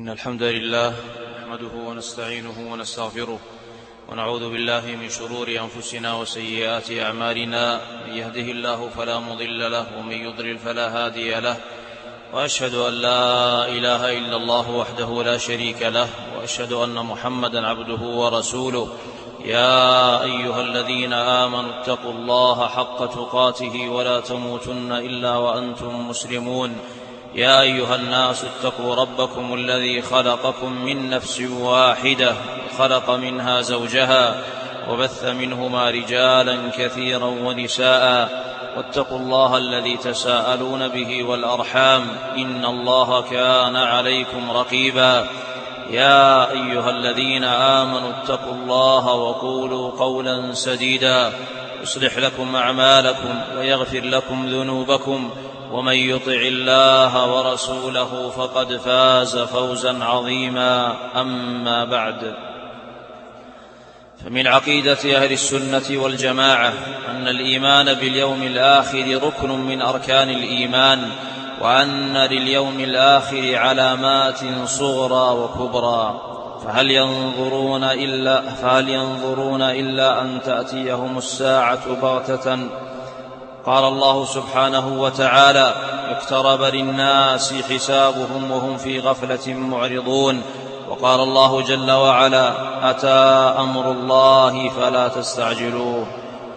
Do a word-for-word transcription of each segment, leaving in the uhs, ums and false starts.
إن الحمد لله نحمده ونستعينه ونستغفره ونعوذ بالله من شرور أنفسنا وسيئات أعمالنا. من يهده الله فلا مضل له ومن يضلل فلا هادي له، وأشهد أن لا إله إلا الله وحده لا شريك له، وأشهد أن محمدا عبده ورسوله. يا أيها الذين آمنوا اتقوا الله حق تقاته ولا تموتن إلا وأنتم مسلمون. يا أيها الناس اتقوا ربكم الذي خلقكم من نفس واحدة وخلق منها زوجها وبث منهما رجالا كثيرا ونساء، واتقوا الله الذي تساءلون به والأرحام إن الله كان عليكم رقيبا. يا أيها الذين آمنوا اتقوا الله وقولوا قولا سديدا يصلح لكم أعمالكم ويغفر لكم ذنوبكم، ومن يطع الله ورسوله فقد فاز فوزا عظيما. أما بعد، فمن عقيدة أهل السنة والجماعة أن الإيمان باليوم الآخر ركن من أركان الإيمان، وأن لليوم الآخر علامات صغرى وكبرى، فهل ينظرون إلا, فهل ينظرون إلا أن تأتيهم الساعة بغتة؟ قال الله سبحانه وتعالى: اقترب للناس حسابهم وهم في غفلة معرضون. وقال الله جل وعلا: أتى أمر الله فلا تستعجلوه.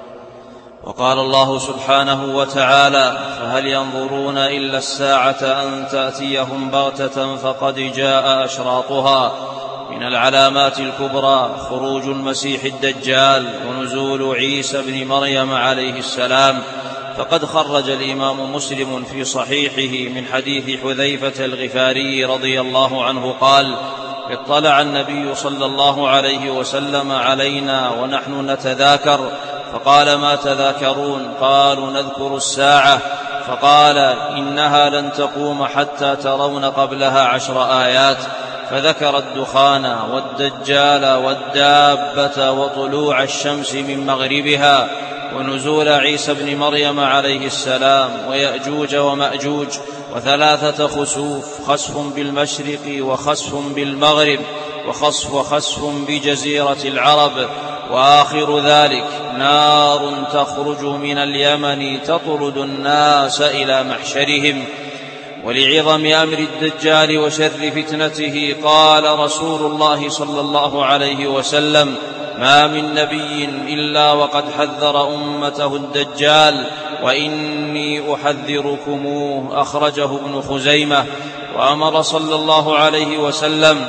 وقال الله سبحانه وتعالى: فهل ينظرون إلا الساعة أن تأتيهم بغتة فقد جاء أشراطها. من العلامات الكبرى خروج المسيح الدجال ونزول عيسى بن مريم عليه السلام. فقد خرج الإمام مسلم في صحيحه من حديث حذيفة الغفاري رضي الله عنه قال: اطلع النبي صلى الله عليه وسلم علينا ونحن نتذاكر، فقال: ما تذاكرون؟ قالوا: نذكر الساعة. فقال: إنها لن تقوم حتى ترون قبلها عشر آيات، فذكر الدخان والدجال والدابة وطلوع الشمس من مغربها ونزول عيسى بن مريم عليه السلام ويأجوج ومأجوج وثلاثة خسوف، خسف بالمشرق وخسف بالمغرب وخسف وخسف بجزيرة العرب، وآخر ذلك نار تخرج من اليمن تطرد الناس إلى محشرهم. ولعظم أمر الدجال وشر فتنته قال رسول الله صلى الله عليه وسلم: ما من نبي إلا وقد حذر أمته الدجال، وإني أحذركموه. أخرجه ابن خزيمة. وأمر صلى الله عليه وسلم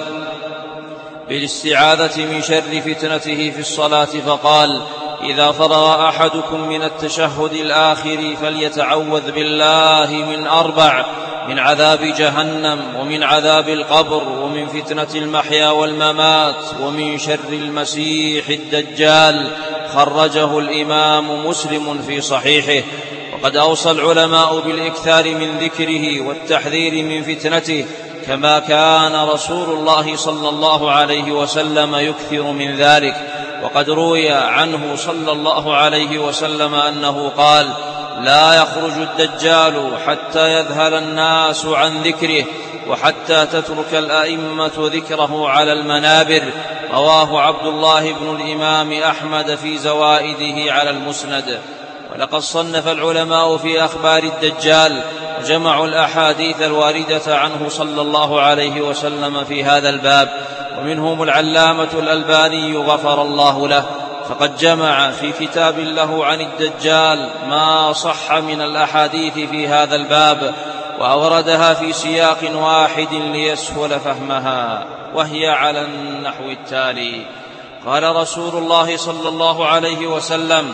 بالاستعاذة من شر فتنته في الصلاة، فقال: إذا فرغ أحدكم من التشهد الآخر فليتعوذ بالله من أربع: من عذاب جهنم، ومن عذاب القبر، ومن فتنة المحيا والممات، ومن شر المسيح الدجال. خرجه الإمام مسلم في صحيحه. وقد أوصى العلماء بالإكثار من ذكره والتحذير من فتنته، كما كان رسول الله صلى الله عليه وسلم يكثر من ذلك. وقد روي عنه صلى الله عليه وسلم أنه قال: لا يخرج الدجال حتى يذهل الناس عن ذكره، وحتى تترك الأئمة ذكره على المنابر. رواه عبد الله بن الإمام أحمد في زوائده على المسند. ولقد صنف العلماء في أخبار الدجال وجمعوا الأحاديث الواردة عنه صلى الله عليه وسلم في هذا الباب، ومنهم العلامة الألباني غفر الله له، فقد جمع في كتاب له عن الدجال ما صح من الأحاديث في هذا الباب، وأوردها في سياق واحد ليسهل فهمها، وهي على النحو التالي: قال رسول الله صلى الله عليه وسلم: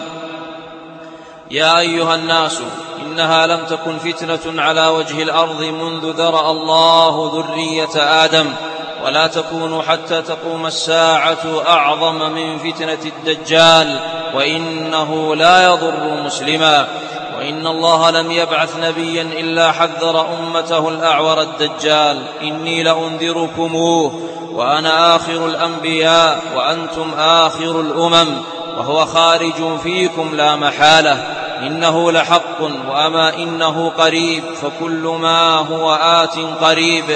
يا أيها الناس، إنها لم تكن فتنة على وجه الأرض منذ ذرأ الله ذرية آدم، ولا تكون حتى تقوم الساعة أعظم من فتنة الدجال، وإنه لا يضر مسلما. وإن الله لم يبعث نبيا إلا حذر أمته الأعور الدجال: إني لأنذركموه، وأنا آخر الأنبياء وأنتم آخر الأمم، وهو خارج فيكم لا محالة. إنه لحق، وأما إنه قريب، فكل ما هو آت قريب.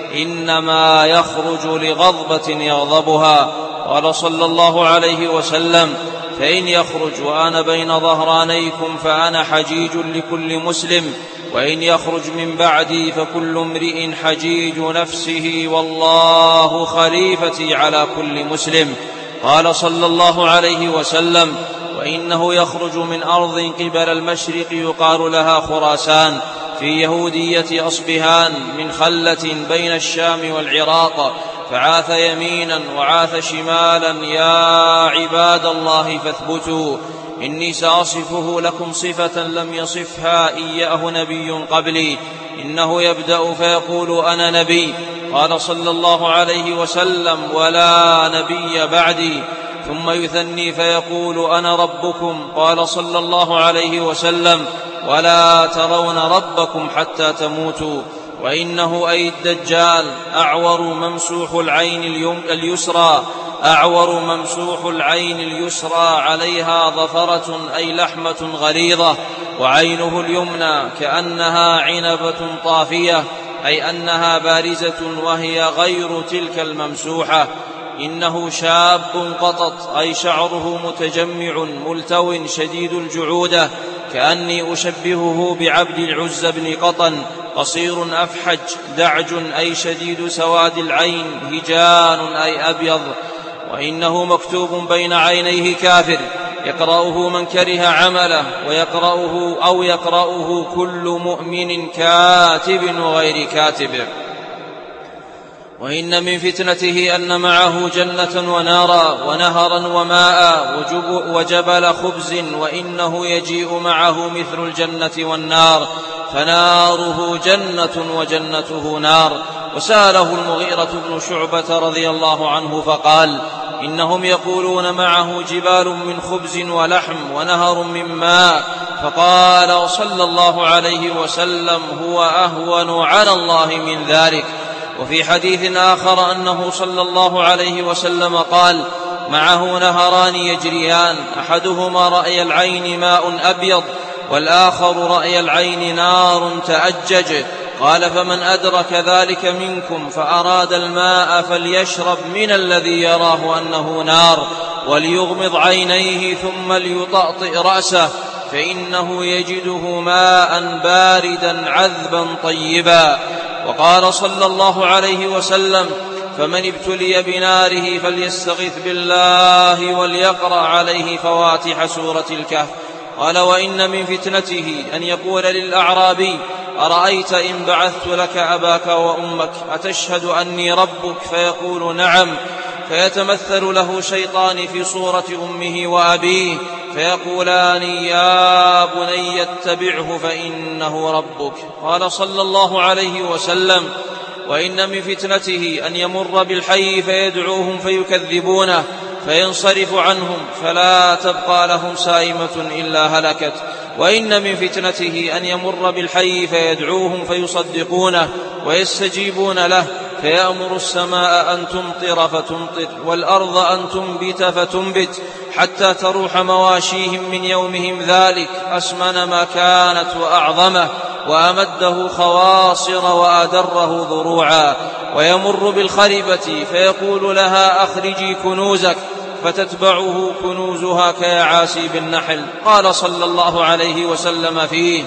إنما يخرج لغضبة يغضبها. قال صلى الله عليه وسلم: فإن يخرج وأنا بين ظهرانيكم فأنا حجيج لكل مسلم، وإن يخرج من بعدي فكل امرئ حجيج نفسه، والله خليفتي على كل مسلم. قال صلى الله عليه وسلم: وإنه يخرج من أرض قبل المشرق يقال لها خراسان في يهودية أصبهان من خلة بين الشام والعراق، فعاث يمينا وعاث شمالا، يا عباد الله فاثبتوا، إني سأصفه لكم صفة لم يصفها إياه نبي قبلي، إنه يبدأ فيقول أنا نبي، قال صلى الله عليه وسلم: ولا نبي بعدي، ثم يثني فيقول أنا ربكم، قال صلى الله عليه وسلم: ولا ترون ربكم حتى تموتوا. وإنه أي الدجال أعور ممسوح العين اليسرى أعور ممسوح العين اليسرى عليها ظفرة أي لحمة غليظة، وعينه اليمنى كأنها عنبة طافية، أي أنها بارزة وهي غير تلك الممسوحة. إنه شاب قطط أي شعره متجمع ملتو شديد الجعودة، كأني أشبهه بعبد العزى بن قطن، قصير أفحج دعج أي شديد سواد العين، هجان أي أبيض. وإنه مكتوب بين عينيه كافر، يقرأه من كره عمله، ويقرأه أو يقرأه كل مؤمن كاتب وغير كاتب. وإن من فتنته أن معه جنة ونارا ونهرا وماء وجبل خبز، وإنه يجيء معه مثل الجنة والنار، فناره جنة وجنته نار. وسأله المغيرة بن شعبة رضي الله عنه فقال: إنهم يقولون معه جبال من خبز ولحم ونهر من ماء، فقال صلى الله عليه وسلم: هو أهون على الله من ذلك. وفي حديث آخر أنه صلى الله عليه وسلم قال: معه نهران يجريان، أحدهما رأي العين ماء أبيض، والآخر رأي العين نار تأجج. قال: فمن أدرك ذلك منكم فأراد الماء فليشرب من الذي يراه أنه نار، وليغمض عينيه ثم ليطأطئ رأسه، فإنه يجده ماء باردا عذبا طيبا. وقال صلى الله عليه وسلم: فمن ابتلي بناره فليستغث بالله وليقرأ عليه فواتح سورة الكهف. قال: وإن من فتنته أن يقول للأعرابي: أرأيت إن بعثت لك أباك وأمك أتشهد أني ربك؟ فيقول: نعم. فيتمثل له شيطان في صورة أمه وأبيه، فيقولان: يا بني اتبعه فإنه ربك. قال صلى الله عليه وسلم: وإن من فتنته أن يمر بالحي فيدعوهم فيكذبونه، فينصرف عنهم فلا تبقى لهم سائمة إلا هلكت. وإن من فتنته أن يمر بالحي فيدعوهم فيصدقونه ويستجيبون له، فيأمر السماء أن تمطر فتمطر، والأرض أن تنبت فتنبت، حتى تروح مواشيهم من يومهم ذلك أسمن ما كانت وأعظمه، وأمده خواصر وأدره ضروعا. ويمر بالخربة فيقول لها: أخرجي كنوزك، فتتبعه كنوزها كيعاسيب النحل. قال صلى الله عليه وسلم فيه: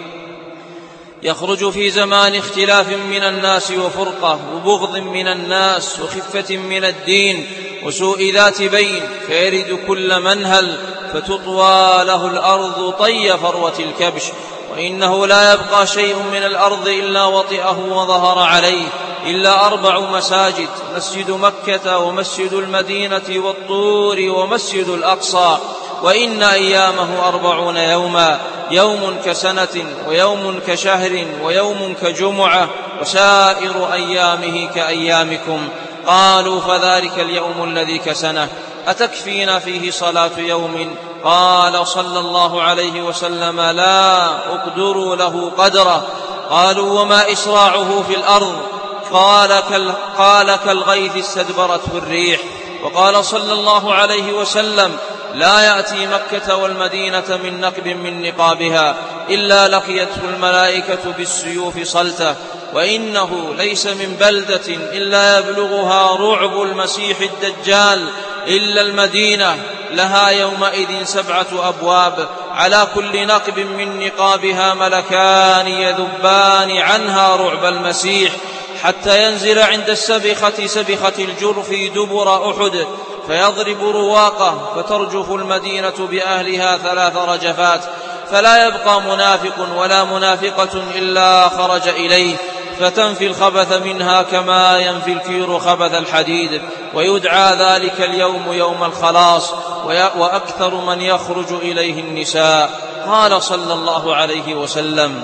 يخرج في زمان اختلاف من الناس وفرقة وبغض من الناس وخفة من الدين وسوء ذات بين، فيرد كل منهل فتطوى له الأرض طي فروة الكبش، وإنه لا يبقى شيء من الأرض إلا وطئه وظهر عليه، إلا أربع مساجد: مسجد مكة ومسجد المدينة والطور ومسجد الأقصى. وإن أيامه أربعون يوما، يوم كسنة ويوم كشهر ويوم كجمعة، وسائر أيامه كأيامكم. قالوا: فذلك اليوم الذي كسنه أتكفينا فيه صلاة يوم؟ قال صلى الله عليه وسلم: لا أقدر له قدره. قالوا: وما إسراعه في الأرض؟ قال, قال كالغيث استدبرته الريح. وقال صلى الله عليه وسلم: لا يأتي مكة والمدينة من نقب من نقابها إلا لقيته الملائكة بالسيوف صلته، وإنه ليس من بلدة إلا يبلغها رعب المسيح الدجال إلا المدينة، لها يومئذ سبعة أبواب، على كل نقب من نقابها ملكان يذبان عنها رعب المسيح، حتى ينزل عند السبخة سبخة الجرف دبر أحد فيضرب رواقه، فترجف المدينة بأهلها ثلاث رجفات، فلا يبقى منافق ولا منافقة إلا خرج إليه، فتنفي الخبث منها كما ينفي الكير خبث الحديد، ويدعى ذلك اليوم يوم الخلاص، وأكثر من يخرج إليه النساء. قال صلى الله عليه وسلم: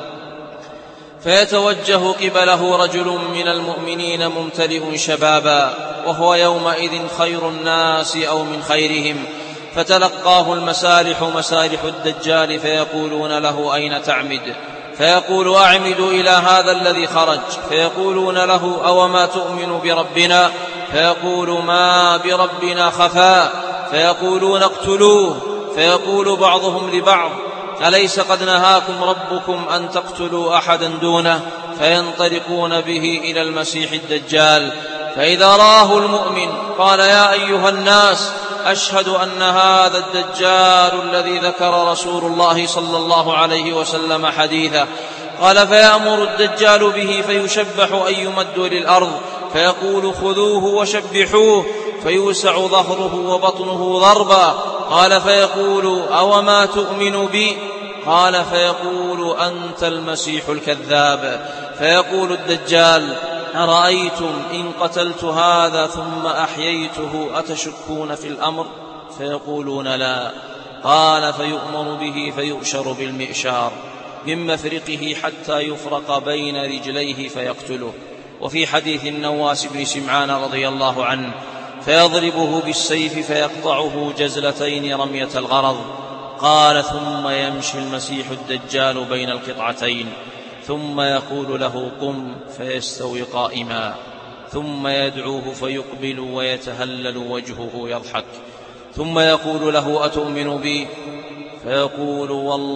فيتوجه قبله رجل من المؤمنين ممتلئ شبابا، وهو يومئذ خير الناس أو من خيرهم، فتلقاه المسالح مسالح الدجال فيقولون له: أين تعمد؟ فيقول: أعمد إلى هذا الذي خرج. فيقولون له: أوما تؤمن بربنا؟ فيقول: ما بربنا خفاء. فيقولون: اقتلوه. فيقول بعضهم لبعض: أليس قد نهاكم ربكم أن تقتلوا أحدا دونه؟ فينطلقون به إلى المسيح الدجال، فإذا رآه المؤمن قال: يا أيها الناس، أشهد أن هذا الدجال الذي ذكر رسول الله صلى الله عليه وسلم حديثه. قال: فيأمر الدجال به فيشبح أن يمد للأرض، فيقول: خذوه وشبحوه، فيوسع ظهره وبطنه ضربا. قال: فيقول: أوما تؤمن بي؟ قال: فيقول: أنت المسيح الكذاب. فيقول الدجال: أرأيتم إن قتلت هذا ثم أحييته أتشكون في الأمر؟ فيقولون: لا. قال: فيؤمر به فيؤشر بالمئشار من مفرقه حتى يفرق بين رجليه فيقتله. وفي حديث النواس بن سمعان رضي الله عنه: فيضربه بالسيف فيقطعه جزلتين رمية الغرض. قال: ثم يمشي المسيح الدجال بين القطعتين، ثم يقول له: قم، فيستوي قائما، ثم يدعوه فيقبل ويتهلل وجهه يضحك، ثم يقول له: أتؤمن بي؟ فيقول: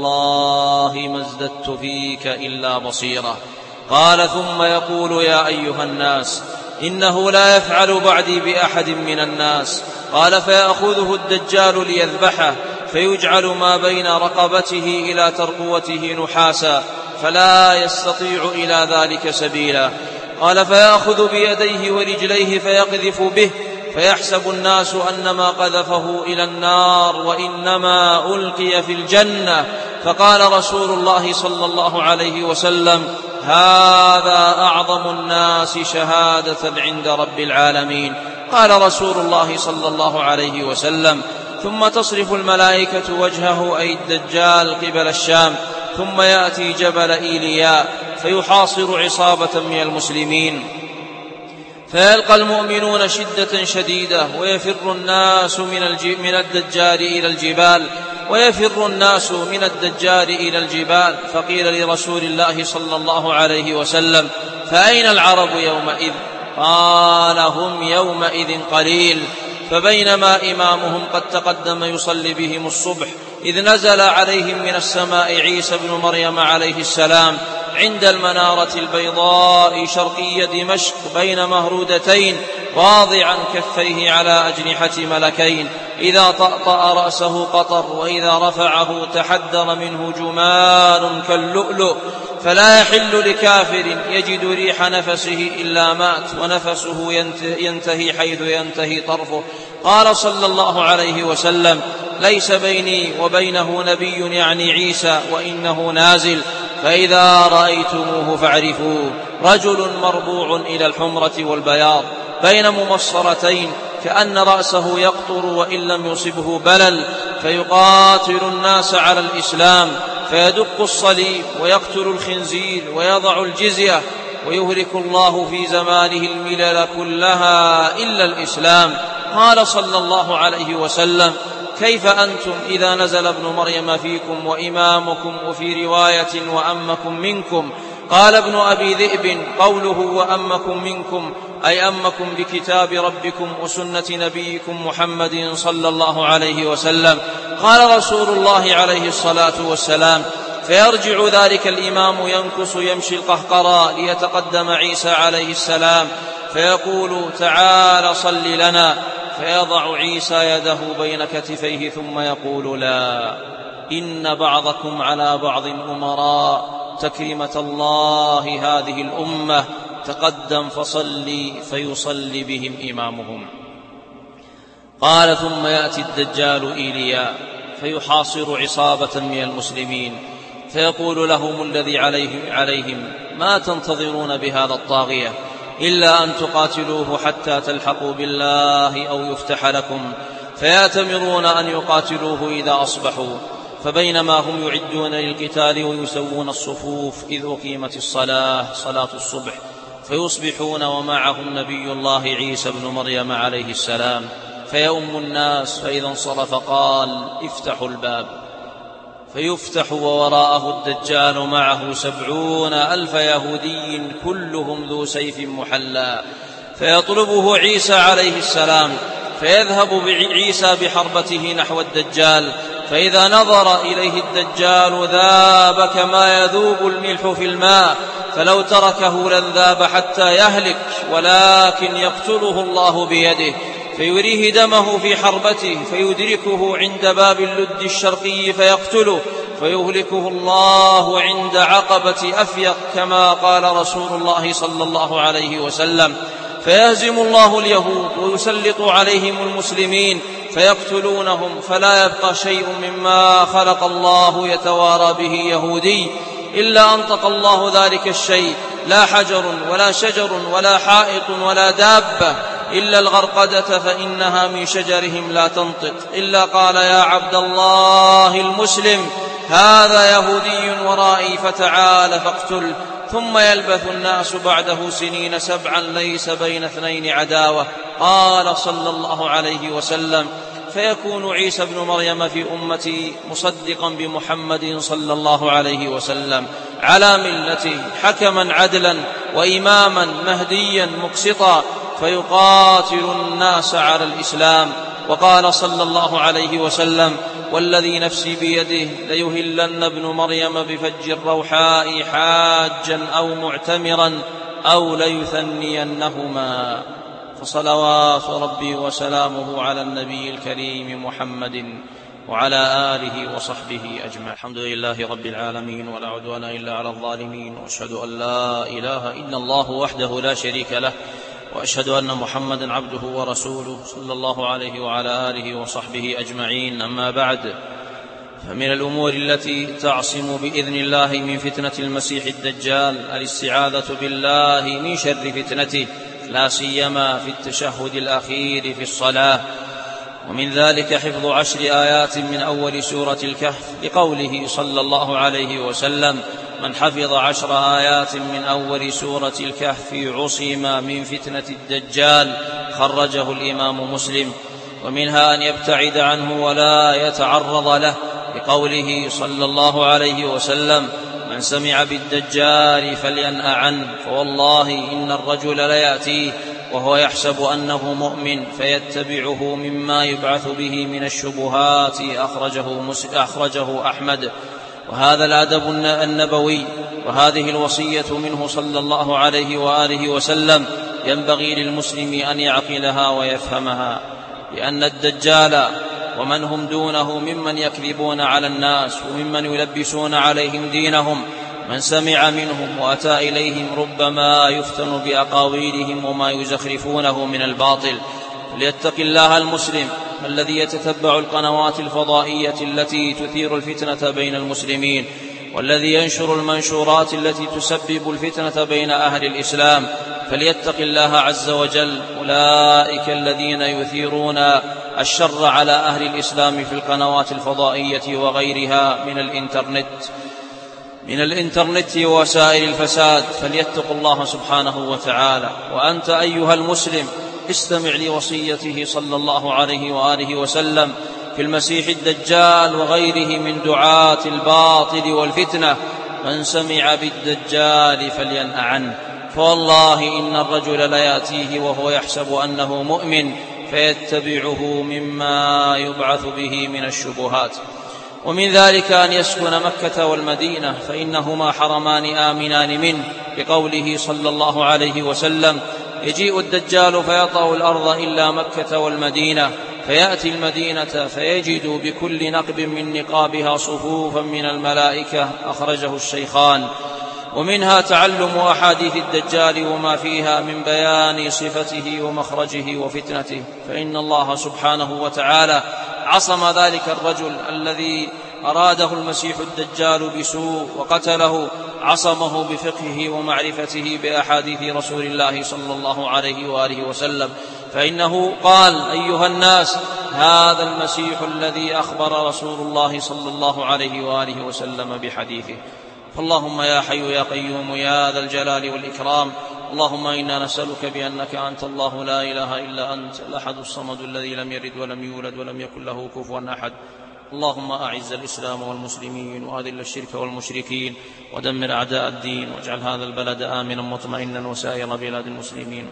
والله ما ازددت فيك إلا بصيرة. قال: ثم يقول: يا أيها الناس، إنه لا يفعل بعدي بأحد من الناس. قال: فيأخذه الدجال ليذبحه، فيجعل ما بين رقبته إلى ترقوته نحاسا، فلا يستطيع إلى ذلك سبيلا. قال: فيأخذ بيديه ورجليه فيقذف به، فيحسب الناس أنما قذفه إلى النار وإنما ألقي في الجنة. فقال رسول الله صلى الله عليه وسلم: هذا أعظم الناس شهادة عند رب العالمين. قال رسول الله صلى الله عليه وسلم: ثم تصرف الملائكة وجهه أي الدجال قبل الشام، ثم يأتي جبل إيلياء فيحاصر عصابة من المسلمين، فيلقى المؤمنون شدة شديدة، ويفر الناس من الدجال إلى الجبال ويفر الناس من الدجال إلى الجبال. فقيل لرسول الله صلى الله عليه وسلم: فأين العرب يومئذ؟ قال: هم يومئذ قليل. فبينما إمامهم قد تقدم يصلي بهم الصبح، إذ نزل عليهم من السماء عيسى بن مريم عليه السلام عند المنارة البيضاء شرقي دمشق بين مهرودتين، واضعا كفيه على أجنحة ملكين، إذا طأطأ رأسه قطر، وإذا رفعه تحدر منه جمال كاللؤلؤ، فلا يحل لكافر يجد ريح نفسه إلا مات، ونفسه ينتهي حيث ينتهي طرفه. قال صلى الله عليه وسلم: ليس بيني وبينه نبي، يعني عيسى، وإنه نازل، فإذا رأيتموه فاعرفوه، رجل مربوع إلى الحمرة والبياض بين ممصرتين، كأن رأسه يقطر وإن لم يصبه بلل، فيقاتل الناس على الإسلام، فيدق الصليب ويقتل الخنزير ويضع الجزية، ويهلك الله في زمانه الملل كلها إلا الإسلام. قال صلى الله عليه وسلم: كيف أنتم إذا نزل ابن مريم فيكم وإمامكم، وفي رواية وأمكم منكم؟ قال ابن أبي ذئب: قوله وأمكم منكم أي أمكم بكتاب ربكم وسنة نبيكم محمد صلى الله عليه وسلم. قال رسول الله عليه الصلاة والسلام: فيرجع ذلك الإمام ينكس يمشي القهقرى ليتقدم عيسى عليه السلام فيقول تعال صل لنا، فيضع عيسى يده بين كتفيه ثم يقول لا، إن بعضكم على بعض أمراء، تكرمة الله هذه الأمة، تقدم فصلي، فيصلي بهم إمامهم. قال ثم يأتي الدجال إيليا فيحاصر عصابة من المسلمين فيقول لهم الذي عليهم ما تنتظرون بهذا الطاغية إلا أن تقاتلوه حتى تلحقوا بالله أو يفتح لكم، فيأتمرون أن يقاتلوه إذا أصبحوا. فبينما هم يعدون للقتال ويسوون الصفوف إذ أقيمت الصلاة صلاة الصبح، فيصبحون ومعهم نبي الله عيسى بن مريم عليه السلام فيؤم الناس، فإذا انصرف قال افتحوا الباب، فيفتح ووراءه الدجال معه سبعون ألف يهودي كلهم ذو سيف محلى، فيطلبه عيسى عليه السلام، فيذهب عيسى بحربته نحو الدجال، فإذا نظر إليه الدجال ذاب كما يذوب الملح في الماء، فلو تركه لنذاب حتى يهلك، ولكن يقتله الله بيده فيريه دمه في حربته، فيدركه عند باب اللد الشرقي فيقتله، فيهلكه الله عند عقبة أفيق كما قال رسول الله صلى الله عليه وسلم. فيهزم الله اليهود ويسلط عليهم المسلمين فيقتلونهم، فلا يبقى شيء مما خلق الله يتوارى به يهودي إلا أنطق الله ذلك الشيء، لا حجر ولا شجر ولا حائط ولا دابة إلا الغرقدة فإنها من شجرهم لا تنطق إلا قال يا عبد الله المسلم هذا يهودي ورائي فتعال فاقتل. ثم يلبث الناس بعده سنين سبعا ليس بين اثنين عداوة. قال صلى الله عليه وسلم فيكون عيسى بن مريم في أمتي مصدقا بمحمد صلى الله عليه وسلم على ملته حكما عدلا وإماما مهديا مقسطا، فيقاتل الناس على الإسلام. وقال صلى الله عليه وسلم والذي نفسي بيده ليهلن ابن مريم بفج الروحاء حاجا أو معتمرا أو ليثنينهما. فصلوات ربي وسلامه على النبي الكريم محمد وعلى آله وصحبه أجمع. الحمد لله رب العالمين ولا عدوان إلا على الظالمين، وأشهد أن لا إله إلا الله وحده لا شريك له، وأشهد أن محمدا عبده ورسوله صلى الله عليه وعلى آله وصحبه أجمعين. أما بعد، فمن الأمور التي تعصم بإذن الله من فتنة المسيح الدجال الاستعاذة بالله من شر فتنته، لا سيما في التشهد الأخير في الصلاة. ومن ذلك حفظ عشر آيات من أول سورة الكهف لقوله صلى الله عليه وسلم من حفظ عشر آيات من أول سورة الكهف عصم من فتنة الدجال، خرجه الإمام مسلم. ومنها أن يبتعد عنه ولا يتعرض له لقوله صلى الله عليه وسلم من سمع بالدجال فلينأ عنه، فوالله إن الرجل ليأتيه وهو يحسب أنه مؤمن فيتبعه مما يبعث به من الشبهات، أخرجه, أخرجه أحمد. وهذا الأدب النبوي وهذه الوصية منه صلى الله عليه وآله وسلم ينبغي للمسلم أن يعقلها ويفهمها، لأن الدجال ومن هم دونه ممن يكذبون على الناس وممن يلبسون عليهم دينهم، من سمع منهم وأتى إليهم ربما يفتن بأقاويلهم وما يزخرفونه من الباطل. فليتق الله المسلم الذي يتتبع القنوات الفضائية التي تثير الفتنة بين المسلمين، والذي ينشر المنشورات التي تسبب الفتنة بين أهل الإسلام، فليتق الله عز وجل. أولئك الذين يثيرون الشر على أهل الإسلام في القنوات الفضائية وغيرها من الإنترنت من الإنترنت ووسائل الفساد، فليتقوا الله سبحانه وتعالى. وأنت أيها المسلم استمع لوصيته صلى الله عليه وآله وسلم في المسيح الدجال وغيره من دعاة الباطل والفتنة، من سمع بالدجال فلينأ عنه، فوالله إن الرجل ليأتيه وهو يحسب أنه مؤمن فيتبعه مما يبعث به من الشبهات. ومن ذلك أن يسكن مكة والمدينة فإنهما حرمان آمنان منه، بقوله صلى الله عليه وسلم: يجيء الدجال فيطأ الأرض إلا مكة والمدينة، فيأتي المدينة فيجد بكل نقب من نقابها صفوفا من الملائكة. أخرجه الشيخان. ومنها تعلم أحاديث الدجال وما فيها من بيان صفته ومخرجه وفتنته، فإن الله سبحانه وتعالى عصم ذلك الرجل الذي أراده المسيح الدجال بسوء وقتله، عصمه بفقهه ومعرفته بأحاديث رسول الله صلى الله عليه وآله وسلم، فإنه قال: أيها الناس، هذا المسيح الذي أخبر رسول الله صلى الله عليه وآله وسلم بحديثه. فاللهم يا حي يا قيوم يا ذا الجلال والإكرام، اللهم إنا نسألك بأنك أنت الله لا إله إلا أنت الأحد الصمد الذي لم يلد ولم يولد ولم يكن له كفوا أحد. اللهم أعز الإسلام والمسلمين وأذل الشرك والمشركين ودمر أعداء الدين، واجعل هذا البلد آمنا مطمئنا وسائر بلاد المسلمين.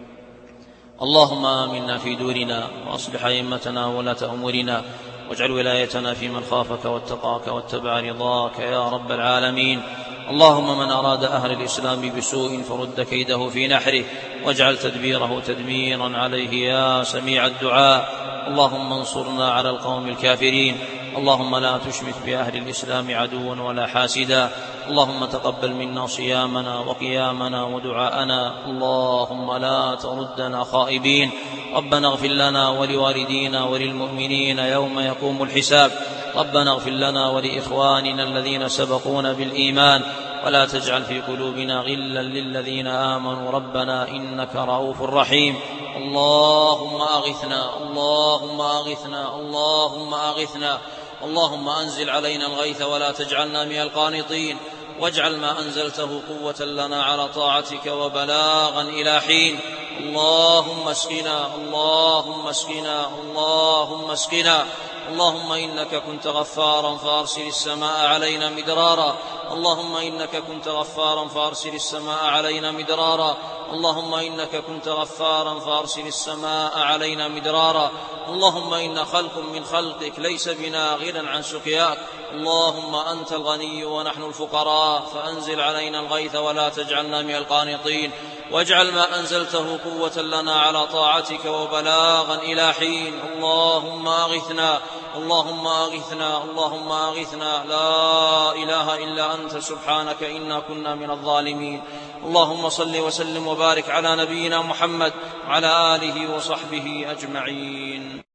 اللهم آمنا في دورنا وأصلح أئمتنا وولاة أمورنا، واجعل ولايتنا في من خافك واتقاك واتبع رضاك يا رب العالمين. اللهم من أراد أهل الإسلام بسوء فرد كيده في نحره، واجعل تدبيره تدميرا عليه يا سميع الدعاء. اللهم انصرنا على القوم الكافرين. اللهم لا تشمت بأهل الإسلام عدوا ولا حاسدا. اللهم تقبل منا صيامنا وقيامنا ودعاءنا. اللهم لا تردنا خائبين. ربنا اغفر لنا ولوالدينا وللمؤمنين يوم يقوم الحساب. ربنا اغفر لنا ولإخواننا الذين سبقونا بالإيمان، ولا تجعل في قلوبنا غلا للذين آمنوا ربنا إنك رؤوف رحيم. اللهم أغثنا اللهم أغثنا اللهم أغثنا اللهم أنزل علينا الغيث ولا تجعلنا من القانطين، واجعل ما أنزلته قوة لنا على طاعتك وبلاغا إلى حين. اللهم اسقنا اللهم اسقنا اللهم اسقنا اللهم إنك كنت غفارا فأرسل السماء علينا مدرارا اللهم إنك كنت غفارا فأرسل السماء علينا مدرارا اللهم إنك كنت غفارا فأرسل السماء علينا مدرارا اللهم إن خلق من خلقك ليس بنا غنى عن سقياك. اللهم أنت الغني ونحن الفقراء، فأنزل علينا الغيث ولا تجعلنا من القانطين، واجعل ما أنزلته قوة لنا على طاعتك وبلاغا إلى حين. اللهم أغثنا اللهم أغثنا اللهم أغثنا لا إله إلا أنت سبحانك إنا كنا من الظالمين. اللهم صل وسلم وبارك على نبينا محمد وعلى آله وصحبه أجمعين.